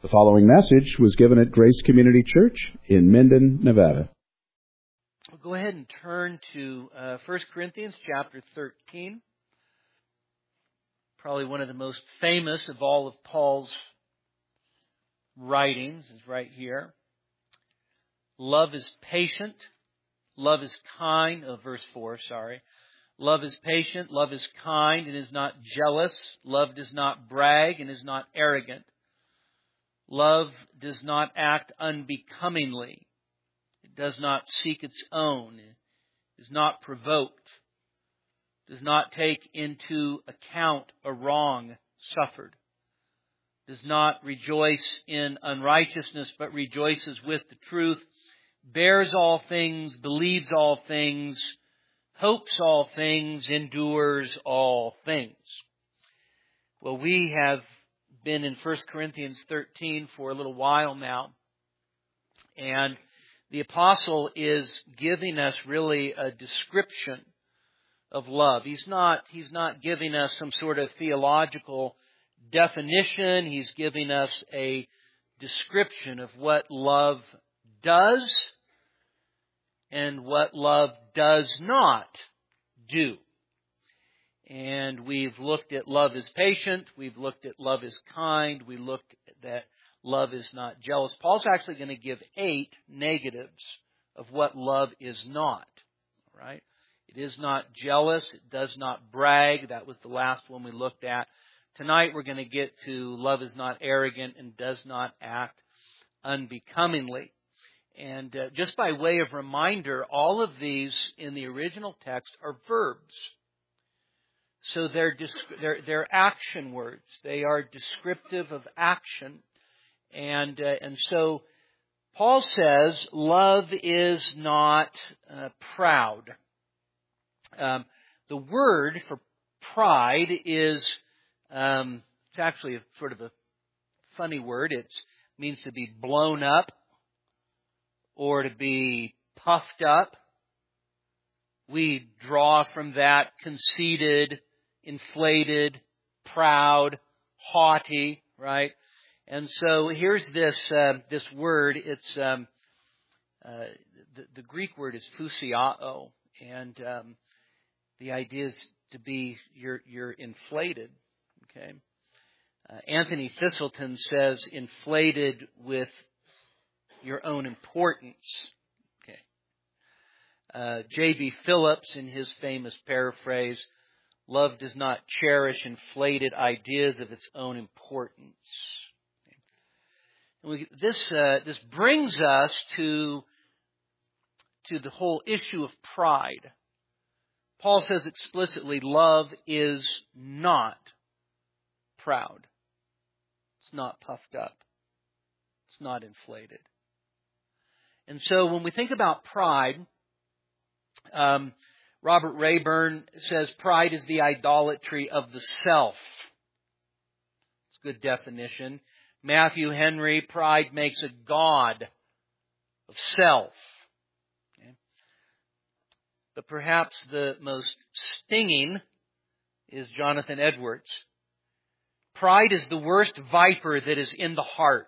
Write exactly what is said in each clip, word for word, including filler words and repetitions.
The following message was given at Grace Community Church in Minden, Nevada. We'll go ahead and turn to uh, First Corinthians chapter thirteen. Probably one of the most famous of all of Paul's writings is right here. Love is patient. Love is kind. Oh, verse four, sorry. Love is patient. Love is kind and is not jealous. Love does not brag and is not arrogant. Love does not act unbecomingly. It does not seek its own. It is not provoked. Does not take into account a wrong suffered. Does not rejoice in unrighteousness, but rejoices with the truth. Bears all things, believes all things, hopes all things, endures all things. Well, we have been in First Corinthians thirteen for a little while now. And the apostle is giving us really a description of love. He's not, he's not giving us some sort of theological definition. He's giving us a description of what love does and what love does not do. And we've looked at love is patient. We've looked at love is kind. We looked at that love is not jealous. Paul's actually going to give eight negatives of what love is not. Right? It is not jealous. It does not brag. That was the last one we looked at. Tonight we're going to get to love is not arrogant and does not act unbecomingly. And uh, just by way of reminder, all of these in the original text are verbs. So they're, they're, they're action words. They are descriptive of action. And, uh, and so Paul says love is not uh, proud. Um, the word for pride is, um, it's actually a sort of a funny word. It means to be blown up or to be puffed up. We draw from that conceited, inflated, proud, haughty, right? And so here's this uh, this word. It's um, uh, the, the Greek word is phusiao, and um, the idea is to be you're you're inflated. Okay. Uh, Anthony Thistleton says inflated with your own importance. Okay. Uh, J B Phillips, in his famous paraphrase, love does not cherish inflated ideas of its own importance. And we, this uh, this brings us to to the whole issue of pride. Paul says explicitly, love is not proud. It's not puffed up. It's not inflated. And so when we think about pride, um, Robert Rayburn says pride is the idolatry of the self. It's a good definition. Matthew Henry, pride makes a god of self. Okay. But perhaps the most stinging is Jonathan Edwards. Pride is the worst viper that is in the heart.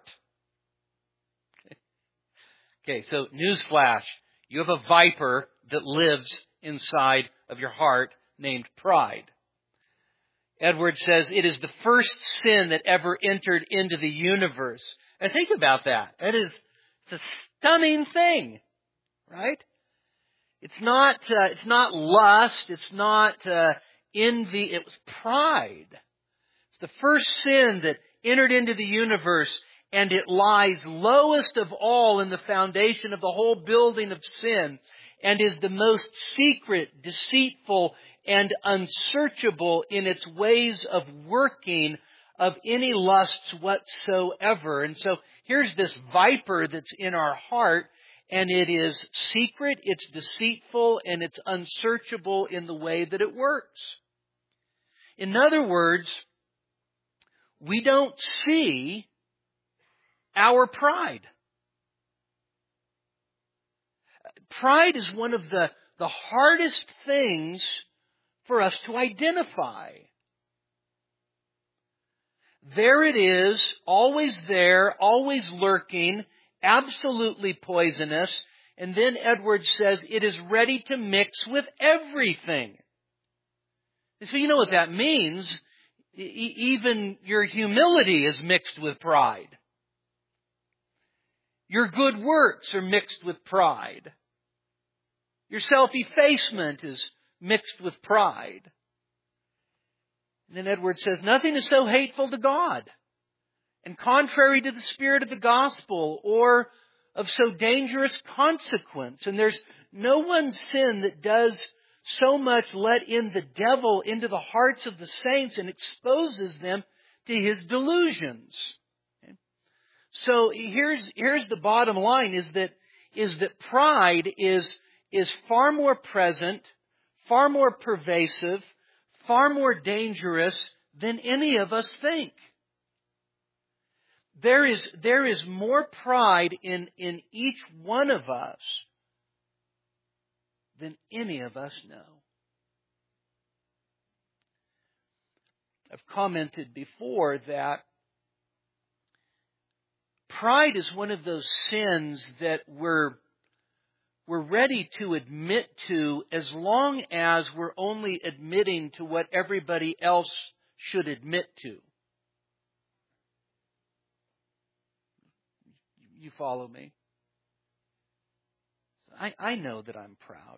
Okay, so newsflash. You have a viper that lives inside of your heart named pride. Edwards says it is the first sin that ever entered into the universe. And think about that. That is it's a stunning thing, right? It's not uh, it's not lust. It's not uh, envy. It was pride. It's the first sin that entered into the universe. And it lies lowest of all in the foundation of the whole building of sin and is the most secret, deceitful, and unsearchable in its ways of working of any lusts whatsoever. And so here's this viper that's in our heart, and it is secret, it's deceitful, and it's unsearchable in the way that it works. In other words, we don't see our pride. Pride is one of the, the hardest things for us to identify. There it is, always there, always lurking, absolutely poisonous. And then Edwards says it is ready to mix with everything. And so you know what that means. E- even your humility is mixed with pride. Your good works are mixed with pride. Your self-effacement is mixed with pride. And then Edwards says, nothing is so hateful to God and contrary to the spirit of the gospel or of so dangerous consequence. And there's no one sin that does so much let in the devil into the hearts of the saints and exposes them to his delusions. Okay? So here's, here's the bottom line is that, is that pride is, is far more present, far more pervasive, far more dangerous than any of us think. There is, there is more pride in, in each one of us than any of us know. I've commented before that pride is one of those sins that we're, we're ready to admit to as long as we're only admitting to what everybody else should admit to. You follow me? I, I know that I'm proud.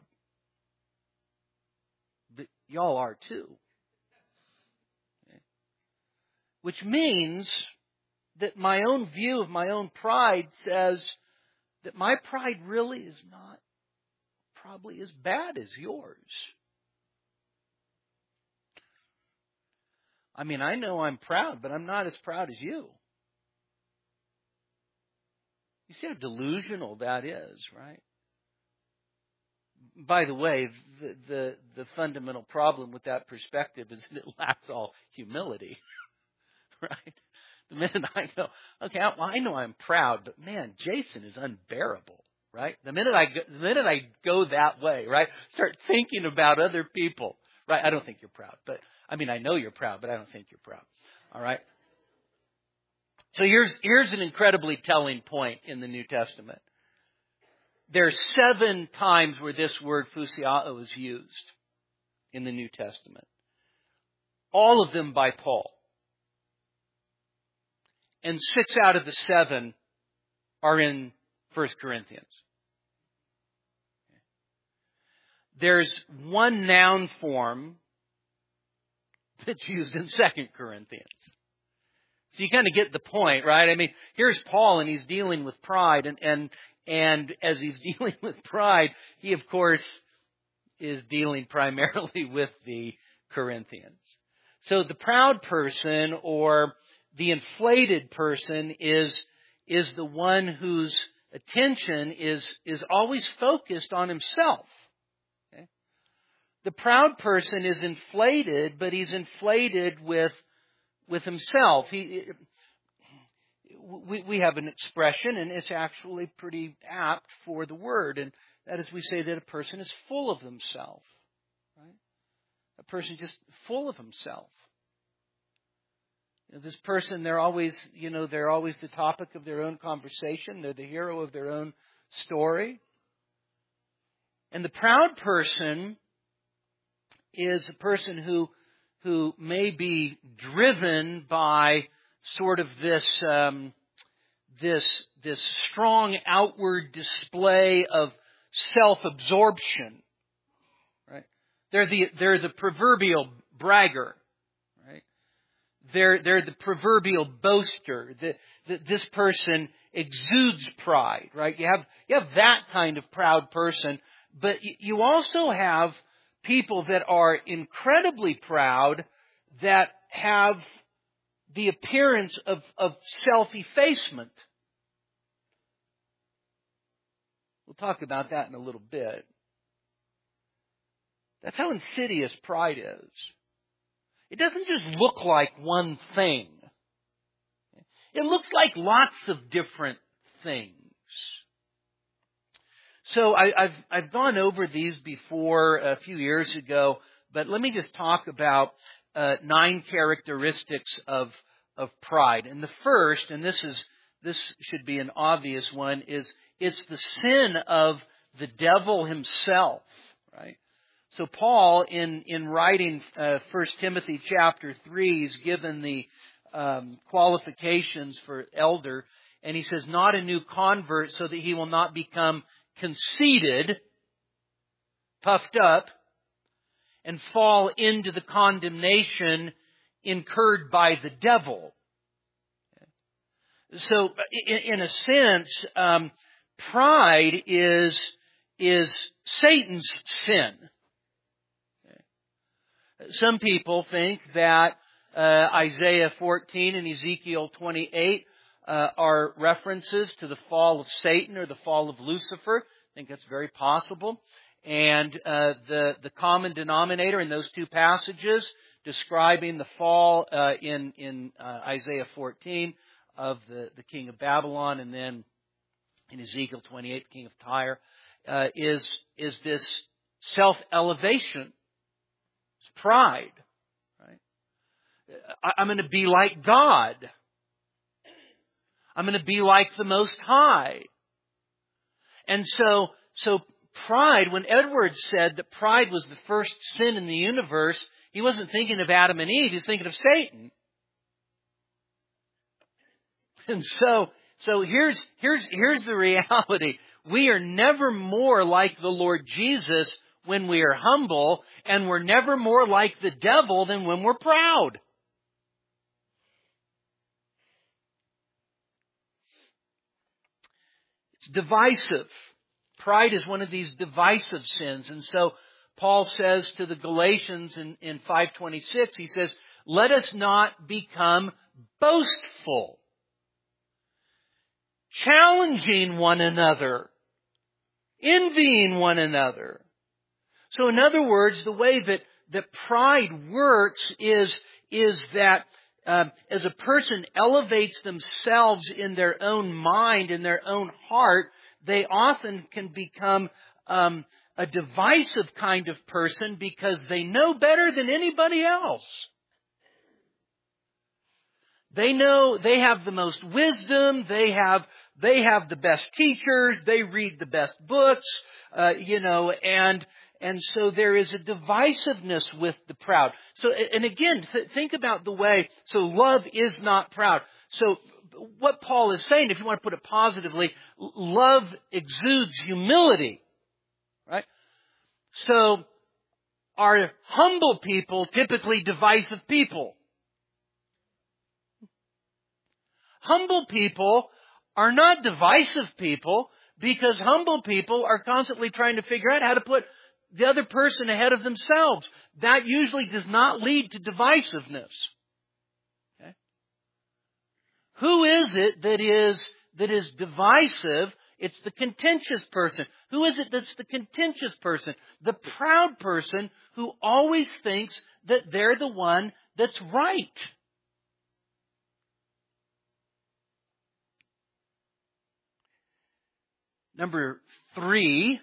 But y'all are too. Okay. Which means that my own view of my own pride says that my pride really is not probably as bad as yours. I mean, I know I'm proud, but I'm not as proud as you. You see how delusional that is, right? By the way, the, the, the fundamental problem with that perspective is that it lacks all humility, right? The minute I go, okay, I, well, I know I'm proud, but man, Jason is unbearable, right? The minute I go, the minute I go that way, right, start thinking about other people, right? I don't think you're proud, but I mean, I know you're proud, but I don't think you're proud, all right? So here's here's an incredibly telling point in the New Testament. There's seven times where this word phusiao is used in the New Testament. All of them by Paul. And six out of the seven are in First Corinthians. There's one noun form that's used in Second Corinthians. So you kind of get the point, right? I mean, here's Paul and he's dealing with pride. And, and, and as he's dealing with pride, he of course is dealing primarily with the Corinthians. So the proud person or the inflated person is, is the one whose attention is, is always focused on himself. Okay? The proud person is inflated, but he's inflated with with himself. He, we, we have an expression, and it's actually pretty apt for the word, and that is we say that a person is full of himself. Right? A person is just full of himself. You know, this person, they're always, you know, they're always the topic of their own conversation. They're the hero of their own story. And the proud person is a person who who may be driven by sort of this um, this this strong outward display of self-absorption. Right? They're the they're the proverbial bragger. Right? They're they're the proverbial boaster. The, the, this person exudes pride. Right? You have you have that kind of proud person, but you also have people that are incredibly proud that have the appearance of, of self-effacement. We'll talk about that in a little bit. That's how insidious pride is. It doesn't just look like one thing. It looks like lots of different things. So I, I've I've gone over these before a few years ago, but let me just talk about uh, nine characteristics of of pride. And the first, and this is this should be an obvious one, is it's the sin of the devil himself, right? So Paul, in in writing uh, First Timothy chapter three, he's given the um, qualifications for elder, and he says, not a new convert, so that he will not become conceited, puffed up, and fall into the condemnation incurred by the devil. So, in, in a sense, um, pride is is Satan's sin. Some people think that uh, Isaiah fourteen and Ezekiel twenty-eight uh, are references to the fall of Satan or the fall of Lucifer. I think that's very possible. And uh, the the common denominator in those two passages describing the fall uh, in in uh, Isaiah fourteen of the, the king of Babylon, and then in Ezekiel twenty-eight, the king of Tyre, uh, is is this self-elevation. It's pride. Right? I, I'm going to be like God. I'm going to be like the Most High. And so, so pride, when Edwards said that pride was the first sin in the universe, he wasn't thinking of Adam and Eve, he was thinking of Satan. And so, so here's, here's, here's the reality. We are never more like the Lord Jesus when we are humble, and we're never more like the devil than when we're proud. It's divisive. Pride is one of these divisive sins. And so Paul says to the Galatians in, in five twenty-six, he says, let us not become boastful, challenging one another, envying one another. So in other words, the way that, that pride works is, is that uh, as a person elevates themselves in their own mind, in their own heart, they often can become um, a divisive kind of person because they know better than anybody else. They know they have the most wisdom. They have they have the best teachers. They read the best books. Uh, you know, and and so there is a divisiveness with the proud. So, and again, th- think about the way. So, love is not proud. So, what Paul is saying, if you want to put it positively, love exudes humility, right? So, are humble people typically divisive people? Humble people are not divisive people because humble people are constantly trying to figure out how to put the other person ahead of themselves. That usually does not lead to divisiveness. Okay? Who is it that is that is divisive? It's the contentious person. Who is it that's the contentious person? The proud person who always thinks that they're the one that's right. Number three,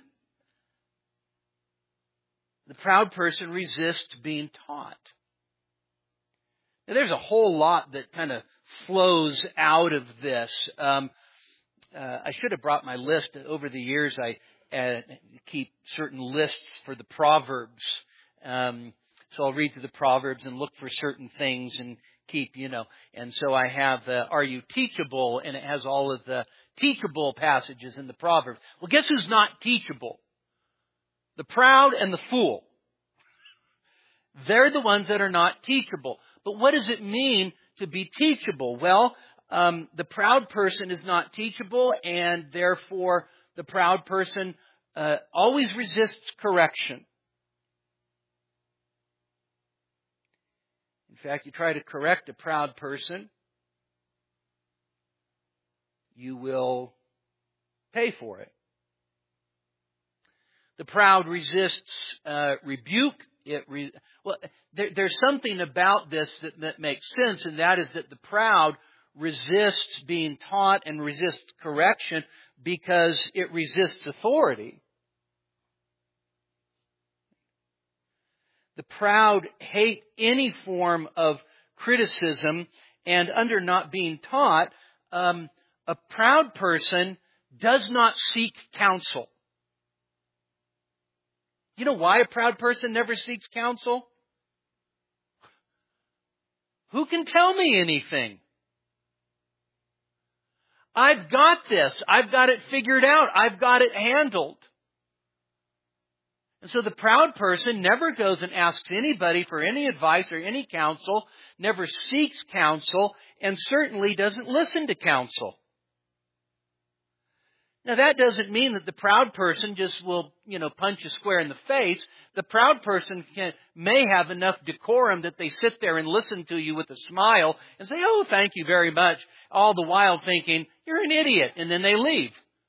the proud person resists being taught. Now, there's a whole lot that kind of flows out of this. Um, uh, I should have brought my list. Over the years, I uh, keep certain lists for the Proverbs. Um, so I'll read through the Proverbs and look for certain things and keep, you know. And so I have, uh, Are You Teachable? And it has all of the teachable passages in the Proverbs. Well, guess who's not teachable? The proud and the fool. They're the ones that are not teachable. But what does it mean to be teachable? Well, um, the proud person is not teachable, and therefore the proud person uh, always resists correction. In fact, you try to correct a proud person, you will pay for it. The proud resists uh, rebuke. It re- well, there, there's something about this that, that makes sense, and that is that the proud resists being taught and resists correction because it resists authority. The proud hate any form of criticism and under not being taught, um, a proud person does not seek counsel. You know why a proud person never seeks counsel? Who can tell me anything? I've got this. I've got it figured out. I've got it handled. And so the proud person never goes and asks anybody for any advice or any counsel, never seeks counsel, and certainly doesn't listen to counsel. Now that doesn't mean that the proud person just will, you know, punch you square in the face. The proud person can, may have enough decorum that they sit there and listen to you with a smile and say, "Oh, thank you very much," all the while thinking, "You're an idiot," and then they leave.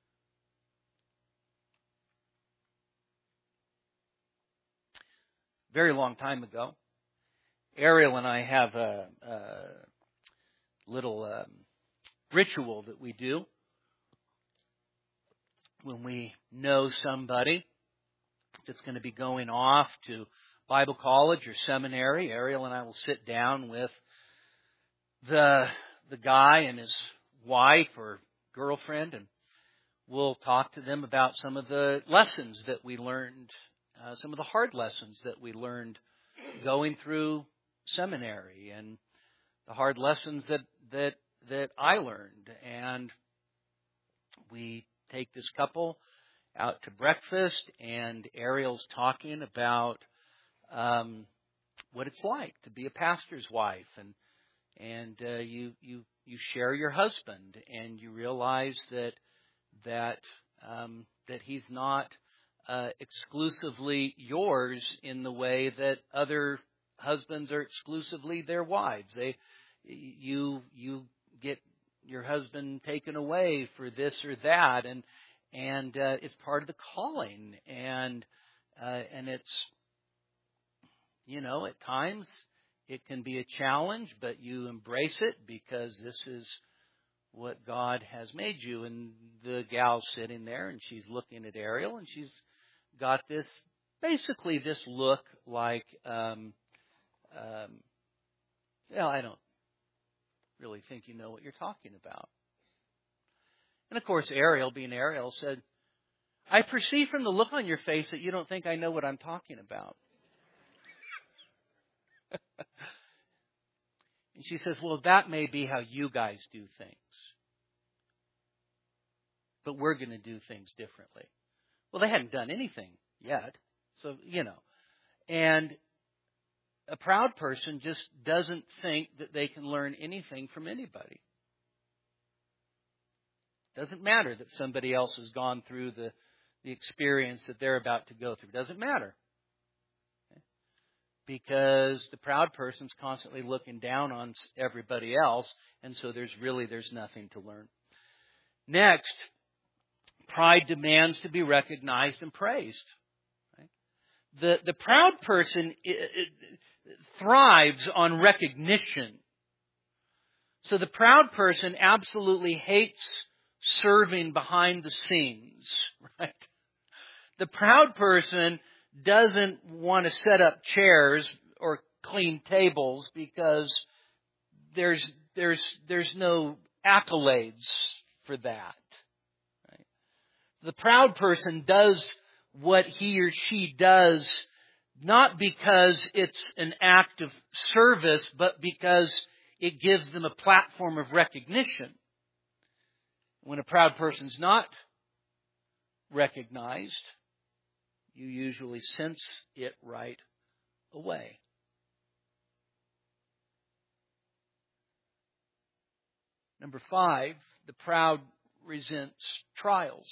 Very long time ago, Ariel and I have a, a little um, ritual that we do when we know somebody that's going to be going off to Bible college or seminary. Ariel and I will sit down with the the guy and his wife or girlfriend, and we'll talk to them about some of the lessons that we learned, uh, some of the hard lessons that we learned going through seminary, and the hard lessons that that that I learned. And we take this couple out to breakfast, and Ariel's talking about um, what it's like to be a pastor's wife, and and uh, you you you share your husband, and you realize that that um, that he's not uh, exclusively yours in the way that other husbands are exclusively their wives. They you you get your husband taken away for this or that, and and uh, it's part of the calling, and uh, and it's, you know, at times it can be a challenge, but you embrace it because this is what God has made you. And the gal's sitting there, and she's looking at Ariel, and she's got this, basically this look like, um, um, well, I don't really think you know what you're talking about. And of course, Ariel, being Ariel, said, "I perceive from the look on your face that you don't think I know what I'm talking about." And she says, "Well, that may be how you guys do things, but we're going to do things differently." Well, they hadn't done anything yet. So, you know, and a proud person just doesn't think that they can learn anything from anybody. Doesn't matter that somebody else has gone through the, the experience that they're about to go through. Doesn't matter. Okay? Because the proud person's constantly looking down on everybody else, and so there's really, there's nothing to learn. Next, pride demands to be recognized and praised. Right? The, the proud person it, it, thrives on recognition. So the proud person absolutely hates serving behind the scenes, right? The proud person doesn't want to set up chairs or clean tables because there's there's there's no accolades for that. Right? The proud person does what he or she does not because it's an act of service, but because it gives them a platform of recognition. When a proud person's not recognized, you usually sense it right away. Number five, the proud resents trials.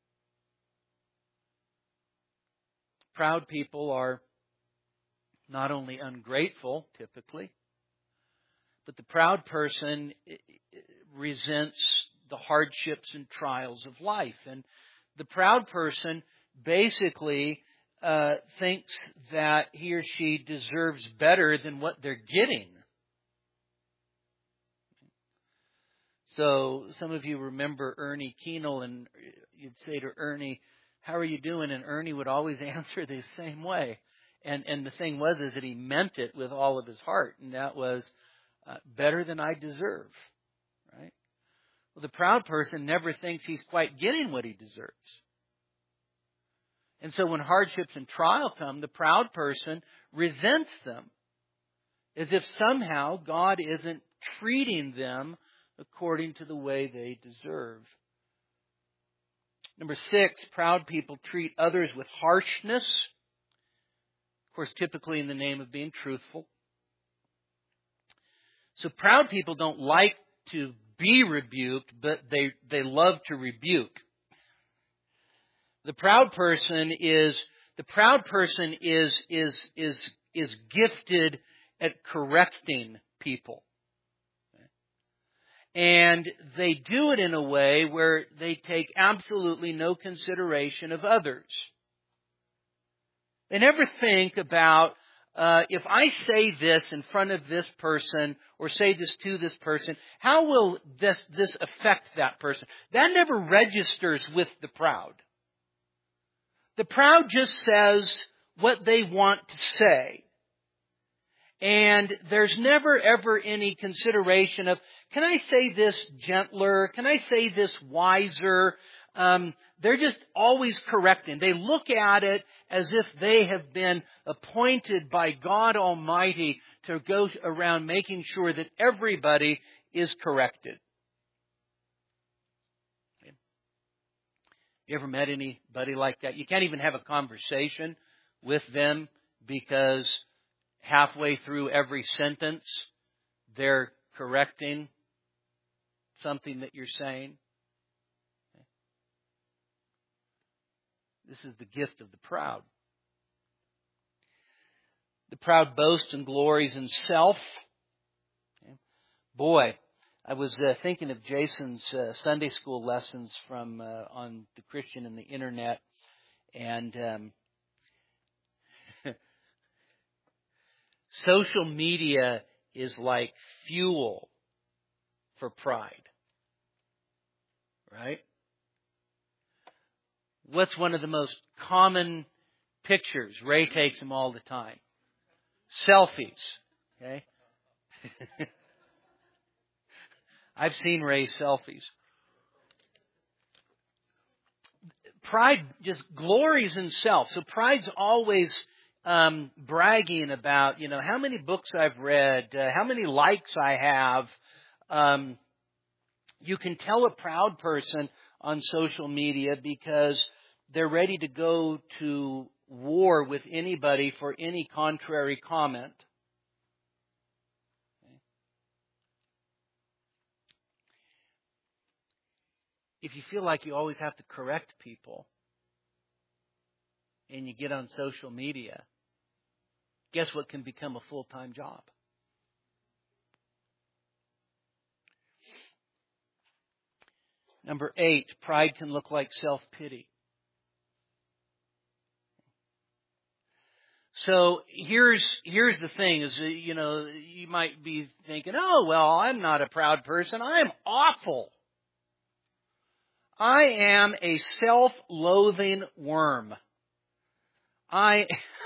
Proud people are not only ungrateful, typically, but the proud person resents the hardships and trials of life. And the proud person basically uh, thinks that he or she deserves better than what they're getting. So some of you remember Ernie Kienel, and you'd say to Ernie, "How are you doing?" And Ernie would always answer the same way. And and the thing was is that he meant it with all of his heart. And that was, uh, better than I deserve, right? Well, the proud person never thinks he's quite getting what he deserves. And so when hardships and trial come, the proud person resents them as if somehow God isn't treating them according to the way they deserve. Number six, proud people treat others with harshness. Of course, typically in the name of being truthful. So proud people don't like to be rebuked, but they, they love to rebuke. The proud person is the proud person is is is is gifted at correcting people. And they do it in a way where they take absolutely no consideration of others. They never think about, uh, if I say this in front of this person or say this to this person, how will this, this affect that person? That never registers with the proud. The proud just says what they want to say. And there's never ever any consideration of, can I say this gentler? Can I say this wiser? Um, they're just always correcting. They look at it as if they have been appointed by God Almighty to go around making sure that everybody is corrected. You ever met anybody like that? You can't even have a conversation with them because halfway through every sentence, they're correcting something that you're saying. This is the gift of the proud. The proud boasts and glories in self. Boy, I was uh, thinking of Jason's uh, Sunday school lessons from uh, on the Christian and the Internet, and um, social media is like fuel for pride, right? What's one of the most common pictures? Ray takes them all the time. Selfies, okay? I've seen Ray's selfies. Pride just glories in self. So pride's always um, bragging about, you know, how many books I've read, uh, how many likes I have. Um, you can tell a proud person on social media because they're ready to go to war with anybody for any contrary comment. If you feel like you always have to correct people and you get on social media, guess what can become a full-time job? Number eight, pride can look like self-pity. So here's here's the thing: is you know you might be thinking, oh well, I'm not a proud person. I am awful. I am a self-loathing worm. I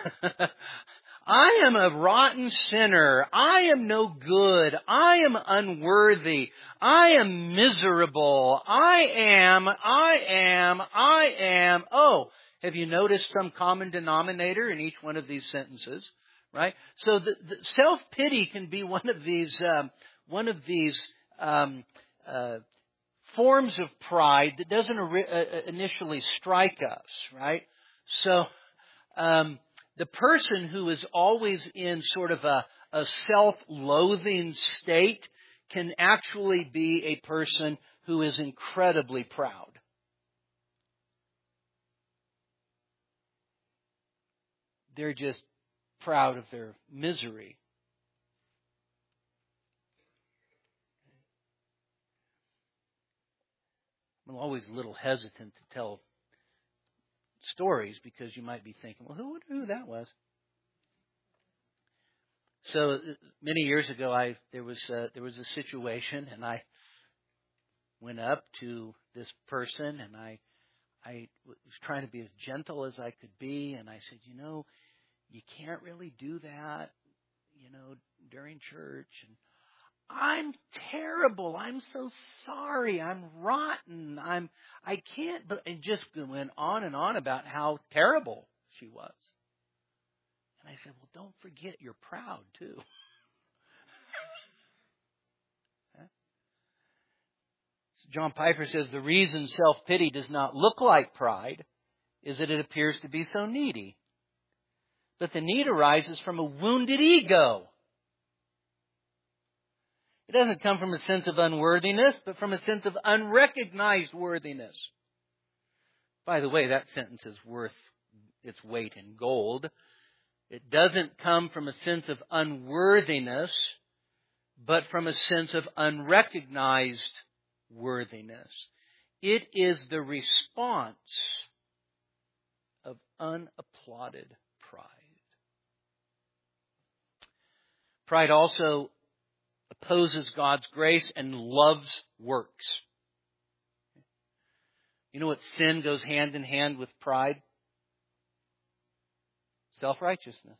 I am a rotten sinner. I am no good. I am unworthy. I am miserable. I am, I am, I am. Oh, have you noticed some common denominator in each one of these sentences? Right? So the, the self-pity can be one of these, um, one of these um, uh, forms of pride that doesn't ori- uh, initially strike us. Right? So um, the person who is always in sort of a, a self-loathing state can actually be a person who is incredibly proud. They're just proud of their misery. I'm always a little hesitant to tell stories because you might be thinking, well, who wonder who that was? So many years ago, I there was a, there was a situation, and I went up to this person, and I I was trying to be as gentle as I could be, and I said, you know, you can't really do that, you know, during church. And I'm terrible. I'm so sorry. I'm rotten. I'm, I can't, but, and just went on and on about how terrible she was. And I said, well, don't forget you're proud too. John Piper says the reason self-pity does not look like pride is that it appears to be so needy. But the need arises from a wounded ego. It doesn't come from a sense of unworthiness, but from a sense of unrecognized worthiness. By the way, that sentence is worth its weight in gold. It doesn't come from a sense of unworthiness, but from a sense of unrecognized worthiness. It is the response of unapplauded pride. Pride also opposes God's grace and loves works. You know what sin goes hand in hand with pride? Self-righteousness.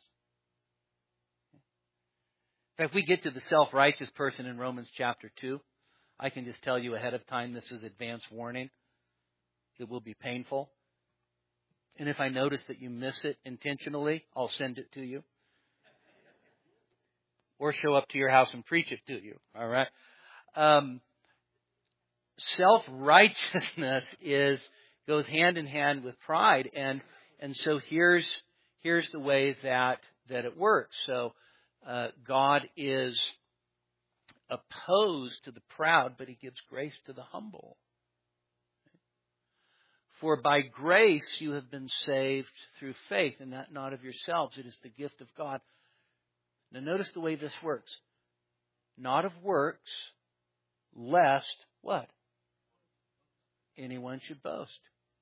In fact, we get to the self-righteous person in Romans chapter two. I can just tell you ahead of time, this is advance warning. It will be painful. And if I notice that you miss it intentionally, I'll send it to you. Or show up to your house and preach it to you. All right? Um, self-righteousness is goes hand in hand with pride. And and so here's here's the way that, that it works. So uh, God is opposed to the proud, but He gives grace to the humble. For by grace you have been saved through faith, and that not of yourselves. It is the gift of God. Now notice the way this works. Not of works, lest what? Anyone should boast.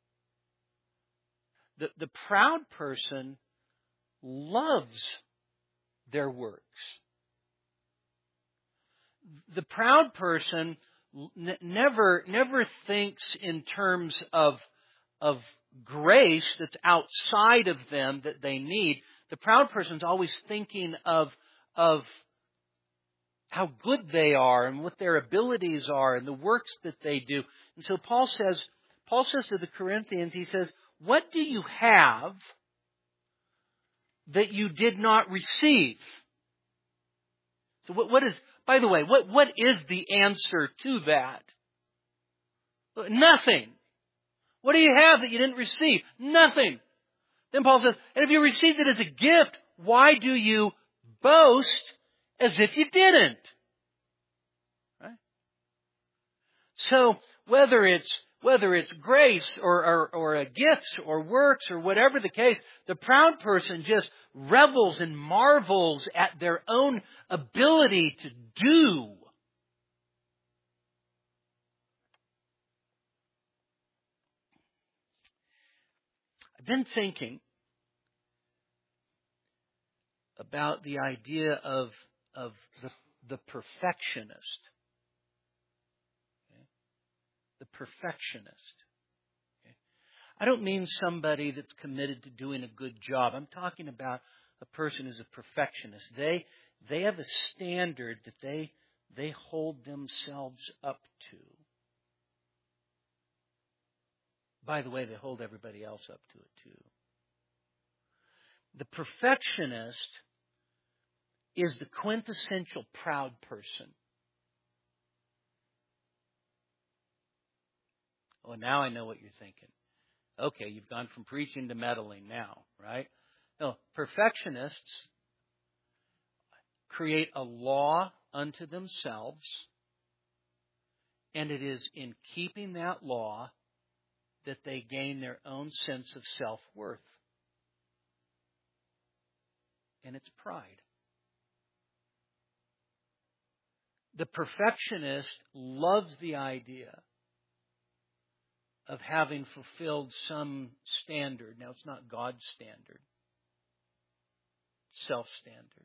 The, the proud person loves their works. The proud person n- never never thinks in terms of, of grace that's outside of them that they need. The proud person's always thinking of, of how good they are and what their abilities are and the works that they do. And so Paul says, Paul says to the Corinthians, he says, what do you have that you did not receive? So what, what is, by the way, what, what is the answer to that? Nothing. What do you have that you didn't receive? Nothing. Then Paul says, and if you received it as a gift, why do you boast as if you didn't? Right? So whether it's whether it's grace or, or, or a gift or works or whatever the case, the proud person just revels and marvels at their own ability to do. I've been thinking about the idea of, of the, the perfectionist. Okay? The perfectionist. Okay? I don't mean somebody that's committed to doing a good job. I'm talking about a person who's a perfectionist. They they have a standard that they they hold themselves up to. By the way, they hold everybody else up to it too. The perfectionist is the quintessential proud person. Oh, now I know what you're thinking. Okay, you've gone from preaching to meddling now, right? No, perfectionists create a law unto themselves, and it is in keeping that law that they gain their own sense of self-worth. And it's pride. The perfectionist loves the idea of having fulfilled some standard. Now, it's not God's standard. Self-standard.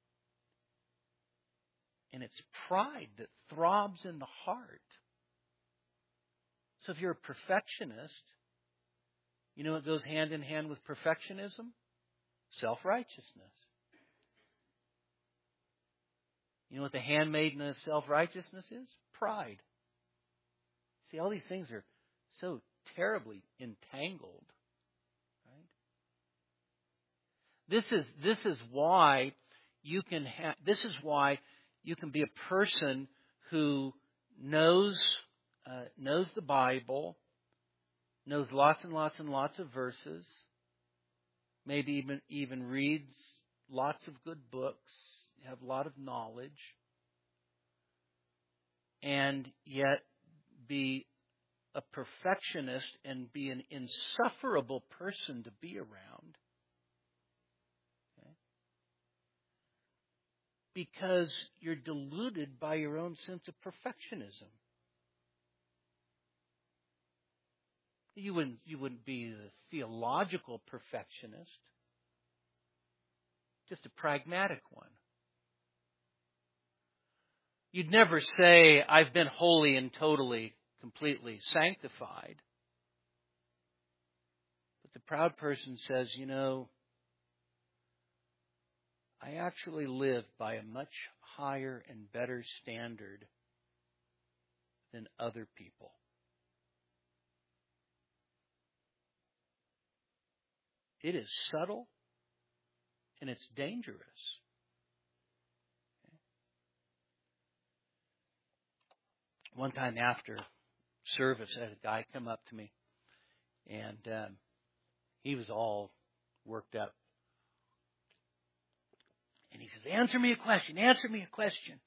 And it's pride that throbs in the heart. So if you're a perfectionist, you know what goes hand in hand with perfectionism? Self-righteousness. You know what the handmaiden of self-righteousness is? Pride. See, all these things are so terribly entangled. Right? This is this is why you can ha- this is why you can be a person who knows uh, knows the Bible, knows lots and lots and lots of verses, maybe even even reads lots of good books, have a lot of knowledge, and yet be a perfectionist and be an insufferable person to be around. Okay? Because you're deluded by your own sense of perfectionism. You wouldn't, you wouldn't be a theological perfectionist, just a pragmatic one. You'd never say, I've been wholly and totally, completely sanctified. But the proud person says, you know, I actually live by a much higher and better standard than other people. It is subtle and it's dangerous. One time after service, I had a guy come up to me, and um, he was all worked up. And he says, answer me a question, answer me a question.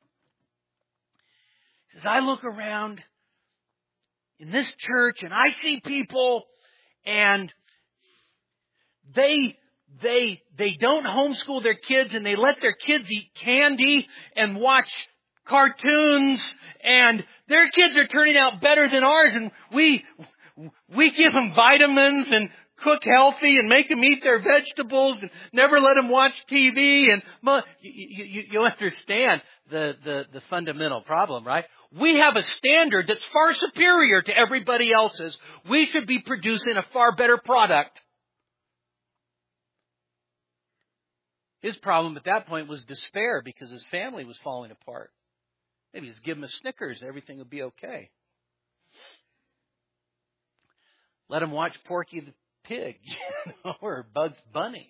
He says, I look around in this church and I see people and they they they don't homeschool their kids and they let their kids eat candy and watch cartoons, and their kids are turning out better than ours, and we we give them vitamins and cook healthy and make them eat their vegetables and never let them watch T V. And you, you, you understand the, the, the fundamental problem, right? We have a standard that's far superior to everybody else's. We should be producing a far better product. His problem at that point was despair because his family was falling apart. Maybe just give him a Snickers, everything will be okay. Let him watch Porky the Pig, you know, or Bugs Bunny.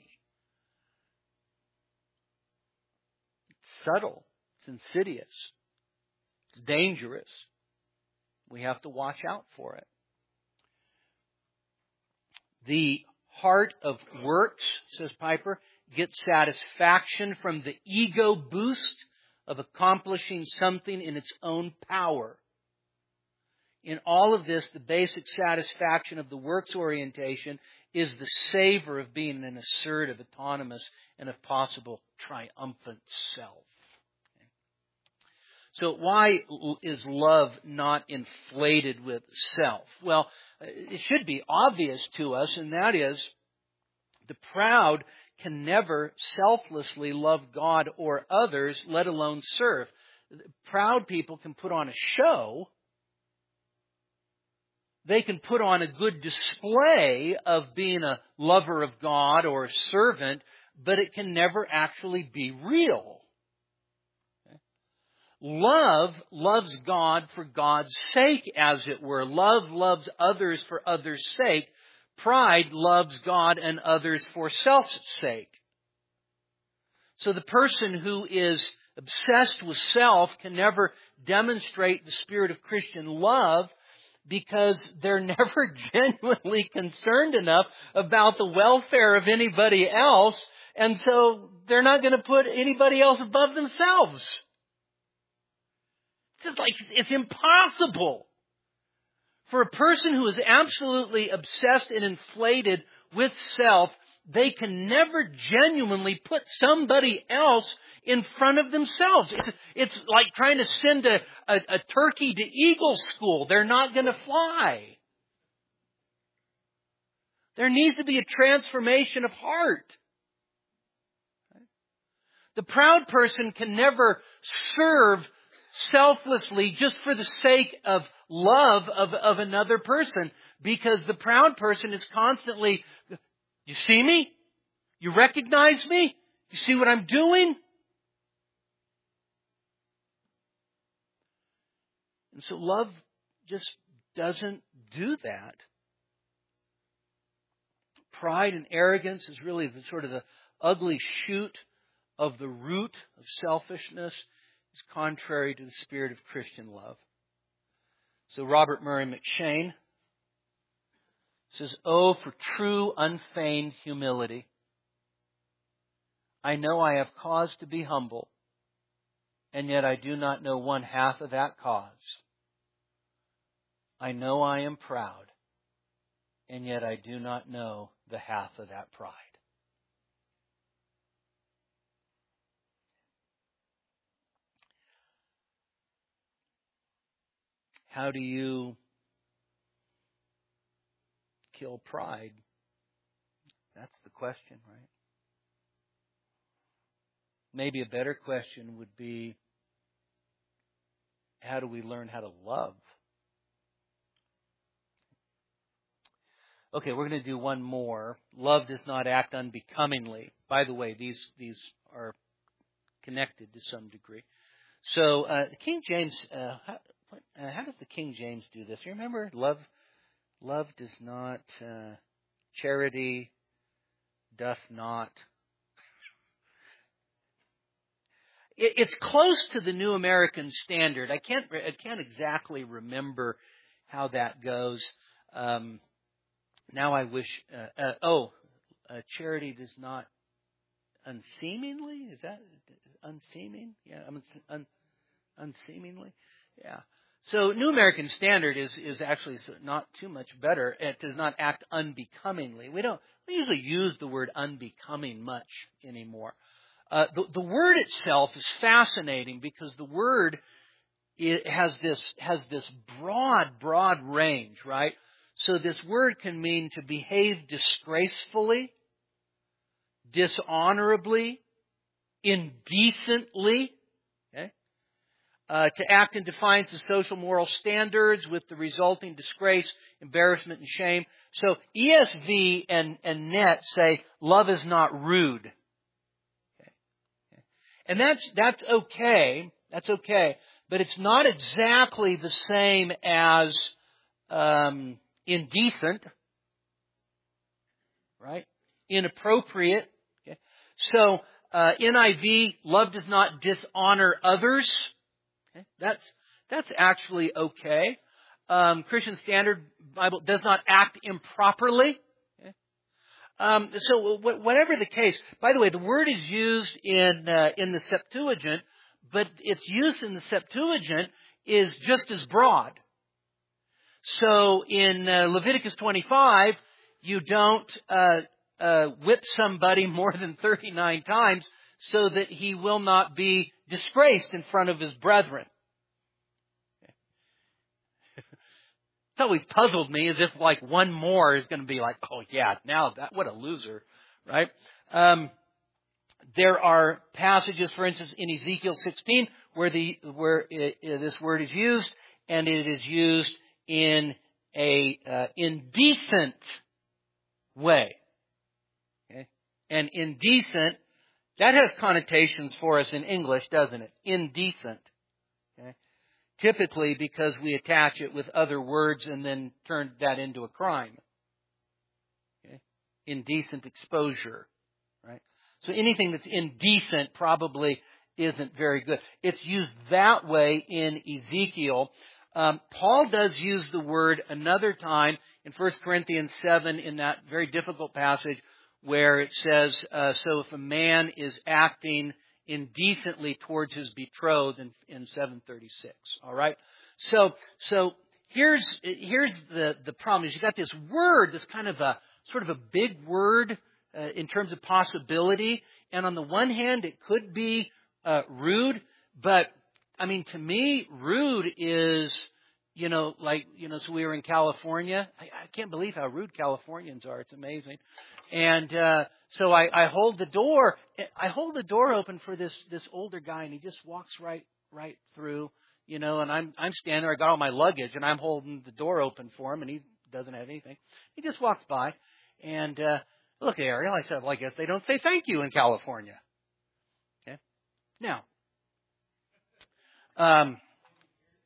It's subtle. It's insidious. It's dangerous. We have to watch out for it. The heart of works, says Piper, gets satisfaction from the ego boost of accomplishing something in its own power. In all of this, the basic satisfaction of the works orientation is the savor of being an assertive, autonomous, and if possible, triumphant self. So why is love not inflated with self? Well, it should be obvious to us, and that is the proud can never selflessly love God or others, let alone serve. Proud people can put on a show. They can put on a good display of being a lover of God or a servant, but it can never actually be real. Okay? Love loves God for God's sake, as it were. Love loves others for others' sake. Pride loves God and others for self's sake. So the person who is obsessed with self can never demonstrate the spirit of Christian love because they're never genuinely concerned enough about the welfare of anybody else, and so they're not going to put anybody else above themselves. It's just like, it's impossible for a person who is absolutely obsessed and inflated with self. They can never genuinely put somebody else in front of themselves. It's, it's like trying to send a, a, a turkey to eagle school. They're not going to fly. There needs to be a transformation of heart. The proud person can never serve selflessly just for the sake of love of, of another person, because the proud person is constantly, you see me? You recognize me? You see what I'm doing? And so love just doesn't do that. Pride and arrogance is really the sort of the ugly shoot of the root of selfishness. It's contrary to the spirit of Christian love. So Robert Murray McCheyne says, "Oh, for true, unfeigned humility. I know I have cause to be humble, and yet I do not know one half of that cause. I know I am proud, and yet I do not know the half of that pride." How do you kill pride? That's the question, right? Maybe a better question would be, how do we learn how to love? Okay, we're going to do one more. Love does not act unbecomingly. By the way, these these are connected to some degree. So, uh, the King James, uh, how, uh, how does the King James do this? You remember, love, love does not, uh, charity doth not. It, it's close to the New American Standard. I can't, I can't exactly remember how that goes. Um, now I wish. Uh, uh, oh, uh, charity does not unseemingly. Is that unseeming? Yeah, un, un, unseemingly. Yeah. So New American Standard is is actually not too much better. It does not act unbecomingly. We don't we usually use the word unbecoming much anymore. Uh, the, the word itself is fascinating because the word it has this has this broad broad range, right? So this word can mean to behave disgracefully, dishonorably, indecently. Okay? Uh, to act in defiance of social moral standards with the resulting disgrace, embarrassment, and shame. So E S V and, and Net say love is not rude. Okay. Okay. And that's, that's okay. That's okay. But it's not exactly the same as um, indecent. Right? Inappropriate. Okay. So uh, N I V, love does not dishonor others. Okay. That's that's actually okay. Um, Christian Standard Bible does not act improperly. Okay. Um, so w- whatever the case, by the way, the word is used in uh, in the Septuagint, but its use in the Septuagint is just as broad. So in uh, Leviticus twenty-five, you don't uh, uh, whip somebody more than thirty-nine times so that he will not be disgraced in front of his brethren. Okay. It's always puzzled me as if like one more is going to be like, oh yeah, now that, what a loser, right? Um, there are passages, for instance, in Ezekiel sixteen where the where it, it, this word is used, and it is used in a uh, indecent way. Okay? And indecent, that has connotations for us in English, doesn't it? Indecent. Okay? Typically because we attach it with other words and then turn that into a crime. Okay? Indecent exposure. Right? So anything that's indecent probably isn't very good. It's used that way in Ezekiel. Um, Paul does use the word another time in First Corinthians seven in that very difficult passage where it says, uh, so if a man is acting indecently towards his betrothed in, in seven thirty-six. All right? So, so here's, here's the, the problem is you got this word, this kind of a, sort of a big word uh, in terms of possibility. And on the one hand, it could be uh, rude, but I mean, to me, rude is, you know, like, you know, so we were in California. I, I can't believe how rude Californians are. It's amazing. And uh, so I, I hold the door. I hold the door open for this this older guy, and he just walks right right through, you know. And I'm I'm standing there. I got all my luggage, and I'm holding the door open for him, and he doesn't have anything. He just walks by, and uh, look, Ariel, I said, well, I guess they don't say thank you in California. Okay, now. Um,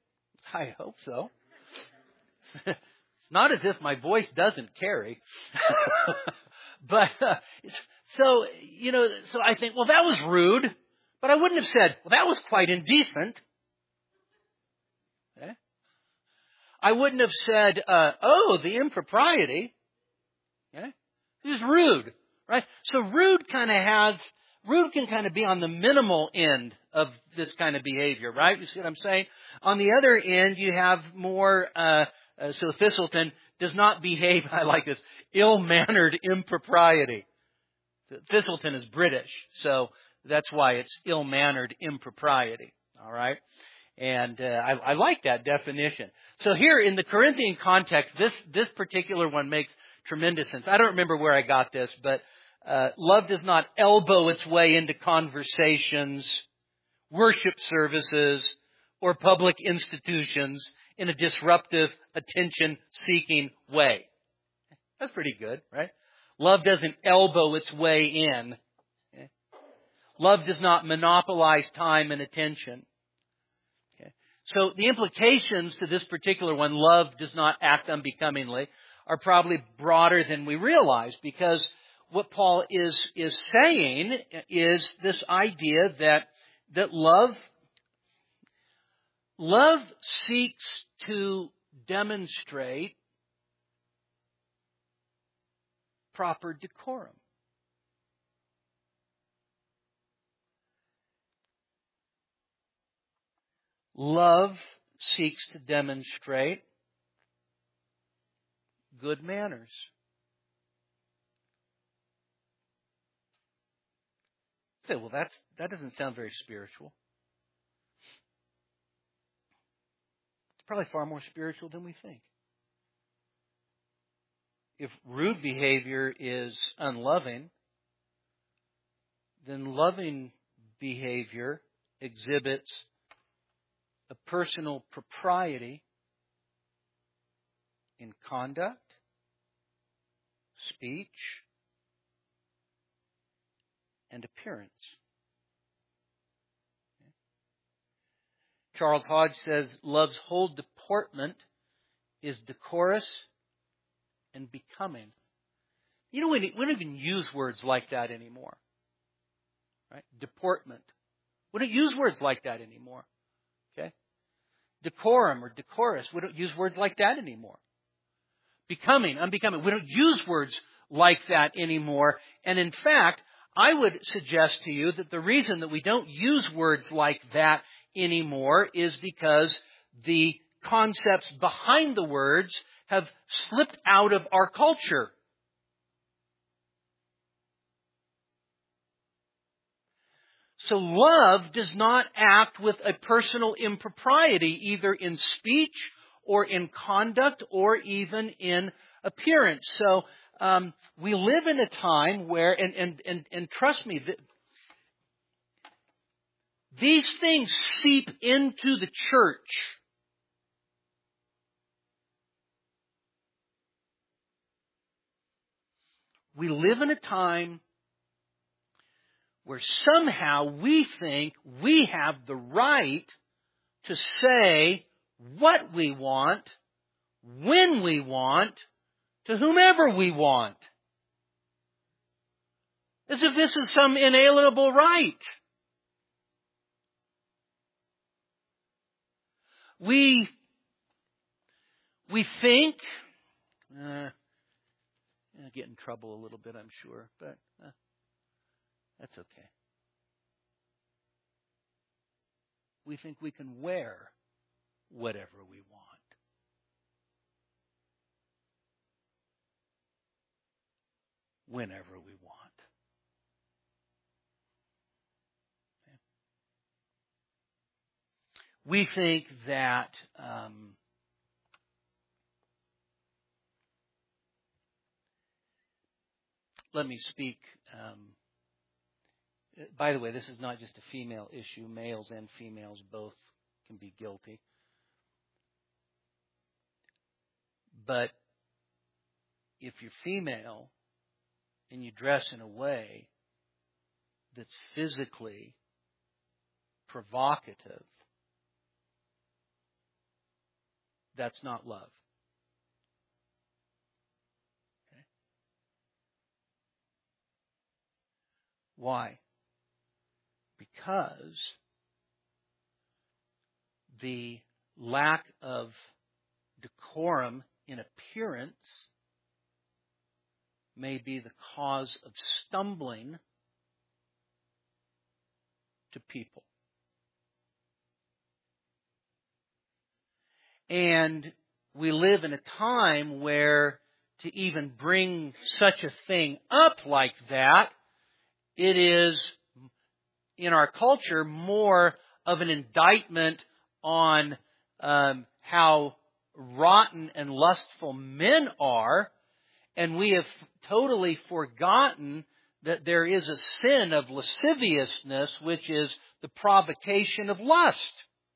I hope so. It's not as if my voice doesn't carry. But, uh, so, you know, so I think, well, that was rude. But I wouldn't have said, well, that was quite indecent. Okay? I wouldn't have said, uh, oh, the impropriety. Okay? It was rude, right? So rude kind of has, rude can kind of be on the minimal end of this kind of behavior, right? You see what I'm saying? On the other end, you have more, uh, uh so Thistleton does not behave, I like this, ill-mannered impropriety. Thistleton is British, so that's why it's ill-mannered impropriety, all right? And uh, I, I like that definition. So here in the Corinthian context, this this particular one makes tremendous sense. I don't remember where I got this, but uh, love does not elbow its way into conversations, worship services, or public institutions in a disruptive, attention-seeking way. That's pretty good, right? Love doesn't elbow its way in. Okay? Love does not monopolize time and attention. Okay? So the implications to this particular one, love does not act unbecomingly, are probably broader than we realize, because what Paul is is saying is this idea that that love love seeks to demonstrate proper decorum. Love seeks to demonstrate good manners. Say, well, that's that doesn't sound very spiritual. It's probably far more spiritual than we think. If rude behavior is unloving, then loving behavior exhibits a personal propriety in conduct, speech, and appearance. Charles Hodge says, love's whole deportment is decorous and becoming. You know, we don't even use words like that anymore. Right? Deportment. We don't use words like that anymore. Okay? Decorum or decorous. We don't use words like that anymore. Becoming, unbecoming. We don't use words like that anymore. And in fact, I would suggest to you that the reason that we don't use words like that anymore is because the concepts behind the words have slipped out of our culture. So love does not act with a personal impropriety, either in speech or in conduct or even in appearance. So um, we live in a time where, and, and, and, and trust me, th- these things seep into the church. We live in a time where somehow we think we have the right to say what we want, when we want, to whomever we want. As if this is some inalienable right. We, we think, uh, I get in trouble a little bit, I'm sure, but uh, that's okay. We think we can wear whatever we want. Whenever we want. Okay. We think that um, let me speak. Um, by the way, this is not just a female issue. Males and females both can be guilty. But if you're female and you dress in a way that's physically provocative, that's not love. Okay. Why? Because the lack of decorum in appearance may be the cause of stumbling to people. And we live in a time where to even bring such a thing up like that, it is, in our culture, more of an indictment on um, how rotten and lustful men are, and we have totally forgotten that there is a sin of lasciviousness, which is the provocation of lust.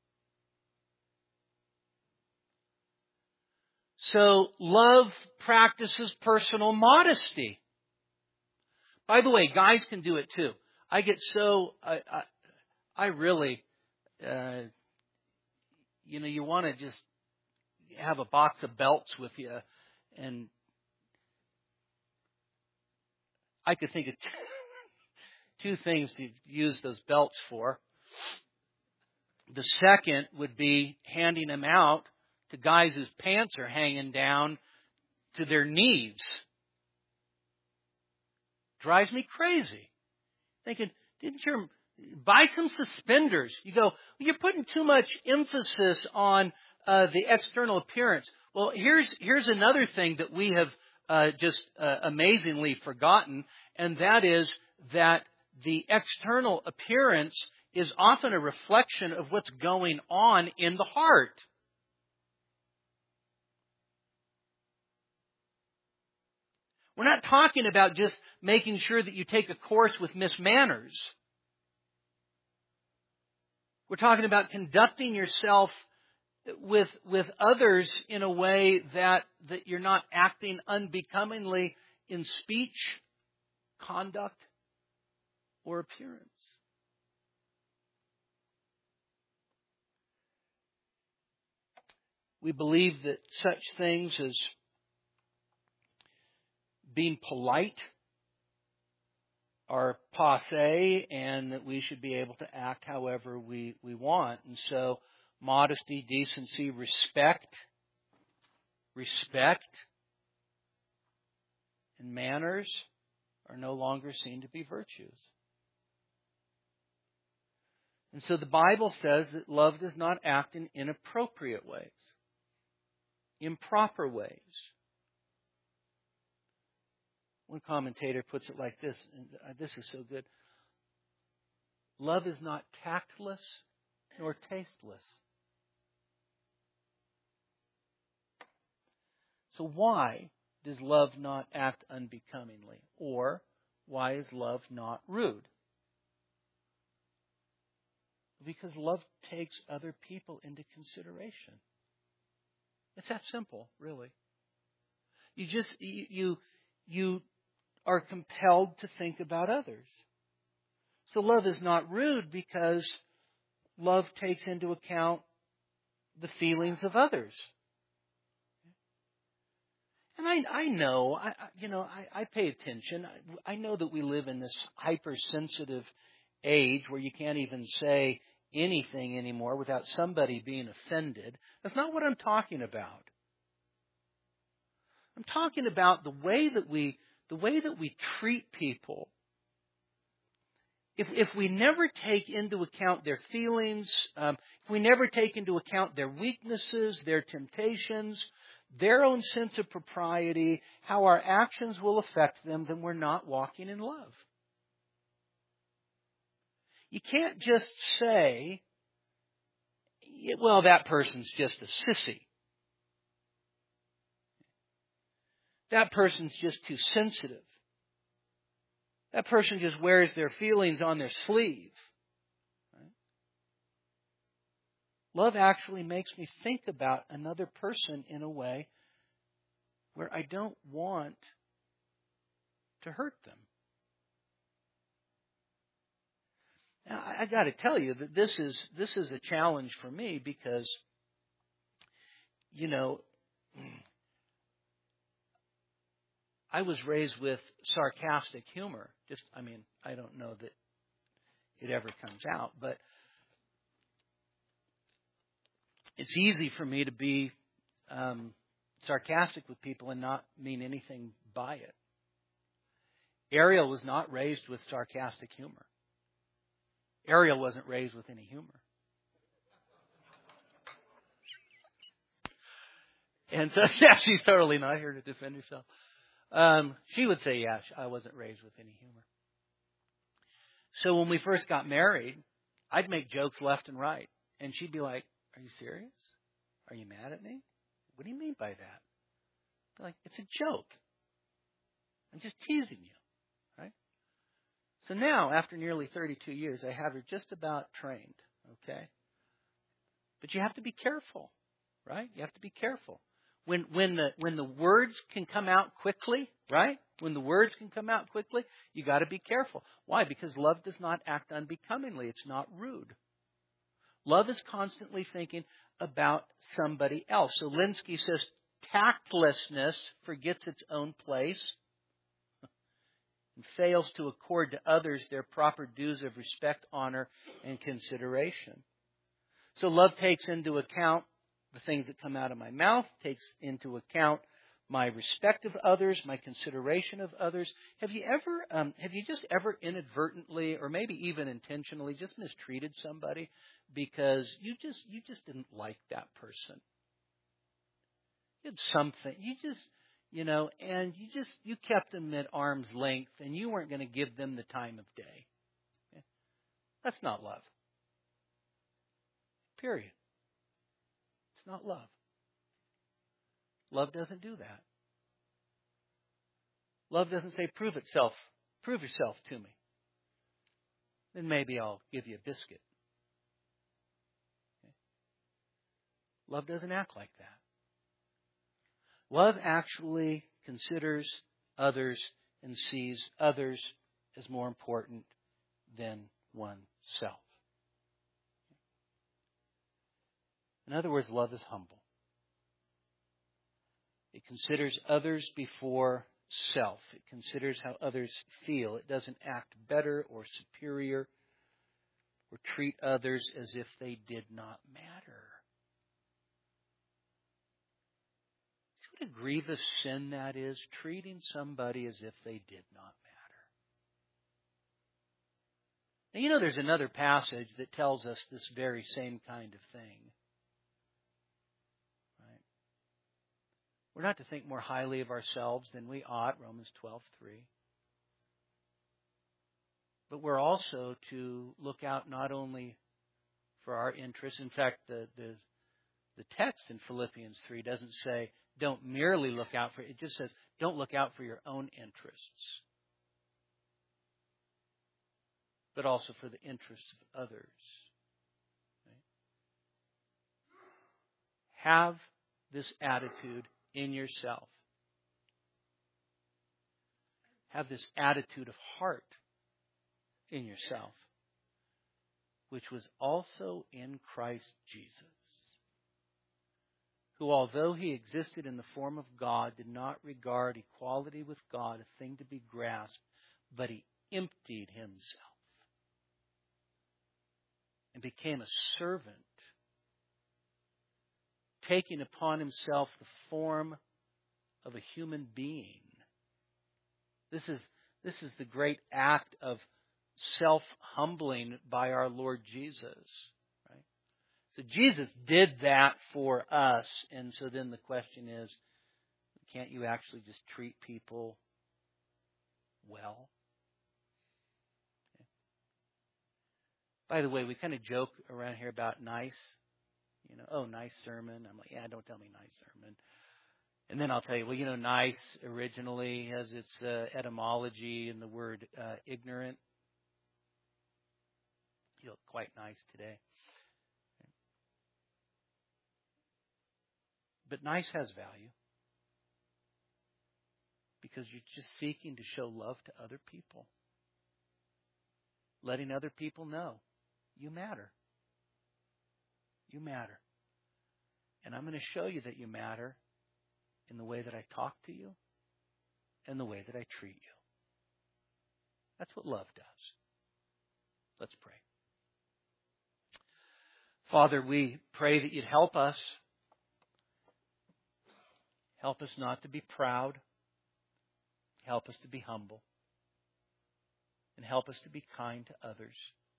So love practices personal modesty. By the way, guys can do it too. I get so, I, I, I really, uh, you know, you want to just have a box of belts with you, and I could think of two things to use those belts for. The second would be handing them out to guys whose pants are hanging down to their knees. Drives me crazy. Thinking, didn't you buy some suspenders? You go, well, you're putting too much emphasis on uh, the external appearance. Well, here's here's another thing that we have uh, just uh, amazingly forgotten, and that is that the external appearance is often a reflection of what's going on in the heart. We're not talking about just making sure that you take a course with Miss Manners. We're talking about conducting yourself with with others in a way that, that you're not acting unbecomingly in speech, conduct, or appearance. We believe that such things as being polite are passé, and that we should be able to act however we, we want. And so modesty, decency, respect, respect, and manners are no longer seen to be virtues. And so the Bible says that love does not act in inappropriate ways, improper ways. One commentator puts it like this, and this is so good. Love is not tactless nor tasteless. So why does love not act unbecomingly? Or why is love not rude? Because love takes other people into consideration. It's that simple, really. You just, you, you, you are compelled to think about others. So love is not rude because love takes into account the feelings of others. And I, I know, I, you know, I, I pay attention. I, I know that we live in this hypersensitive age where you can't even say anything anymore without somebody being offended. That's not what I'm talking about. I'm talking about the way that we The way that we treat people. If, if we never take into account their feelings, um, if we never take into account their weaknesses, their temptations, their own sense of propriety, how our actions will affect them, then we're not walking in love. You can't just say, well, that person's just a sissy. That person's just too sensitive. That person just wears their feelings on their sleeve. Right? Love actually makes me think about another person in a way where I don't want to hurt them. Now, I, I got to tell you that this is this is a challenge for me because you know, I was raised with sarcastic humor. Just, I mean, I don't know that it ever comes out, but it's easy for me to be um, sarcastic with people and not mean anything by it. Ariel was not raised with sarcastic humor. Ariel wasn't raised with any humor. And so, yeah, she's totally not here to defend herself. Um, she would say, yeah, I wasn't raised with any humor. So when we first got married, I'd make jokes left and right. And she'd be like, are you serious? Are you mad at me? What do you mean by that? I'd be like, it's a joke. I'm just teasing you, right? So now, after nearly thirty-two years, I have her just about trained, okay? But you have to be careful, right? You have to be careful. When when the when the words can come out quickly, right? When the words can come out quickly, you got to be careful. Why? Because love does not act unbecomingly. It's not rude. Love is constantly thinking about somebody else. So Linsky says tactlessness forgets its own place and fails to accord to others their proper dues of respect, honor, and consideration. So love takes into account the things that come out of my mouth, takes into account my respect of others, my consideration of others. Have you ever, um, have you just ever inadvertently, or maybe even intentionally, just mistreated somebody because you just, you just didn't like that person? You had something, you just, you know, and you just, you kept them at arm's length, and you weren't going to give them the time of day. Okay? That's not love. Period. It's not love. Love doesn't do that. Love doesn't say, prove itself, prove yourself to me. Then maybe I'll give you a biscuit. Okay? Love doesn't act like that. Love actually considers others and sees others as more important than oneself. In other words, love is humble. It considers others before self. It considers how others feel. It doesn't act better or superior or treat others as if they did not matter. See what a grievous sin that is? Treating somebody as if they did not matter. Now, you know, there's another passage that tells us this very same kind of thing. We're not to think more highly of ourselves than we ought, Romans twelve three. But we're also to look out not only for our interests. In fact, the, the, the text in Philippians three doesn't say, don't merely look out for it. It just says, don't look out for your own interests, but also for the interests of others. Right? Have this attitude in yourself. Have this attitude of heart in yourself, which was also in Christ Jesus, who, although he existed in the form of God, did not regard equality with God a thing to be grasped, but he emptied himself and became a servant, taking upon himself the form of a human being. This is, this is the great act of self-humbling by our Lord Jesus. Right? So Jesus did that for us. And so then the question is, can't you actually just treat people well? Okay. By the way, we kind of joke around here about nice. You know, oh, nice sermon. I'm like, yeah, don't tell me nice sermon. And then I'll tell you, well, you know, nice originally has its uh, etymology in the word uh, ignorant. You look quite nice today. But nice has value because you're just seeking to show love to other people, letting other people know you matter. You matter. And I'm going to show you that you matter in the way that I talk to you and the way that I treat you. That's what love does. Let's pray. Father, we pray that you'd help us. Help us not to be proud. Help us to be humble. And help us to be kind to others.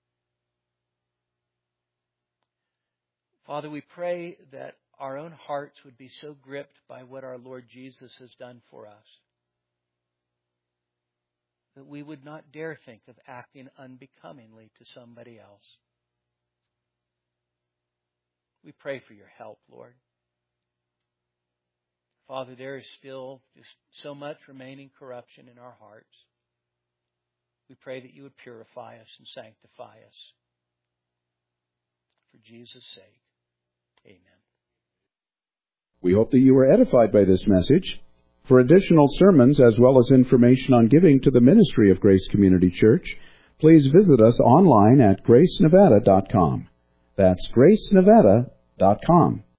Father, we pray that our own hearts would be so gripped by what our Lord Jesus has done for us that we would not dare think of acting unbecomingly to somebody else. We pray for your help, Lord. Father, there is still just so much remaining corruption in our hearts. We pray that you would purify us and sanctify us. For Jesus' sake, amen. We hope that you were edified by this message. For additional sermons as well as information on giving to the ministry of Grace Community Church, please visit us online at grace nevada dot com. That's grace nevada dot com.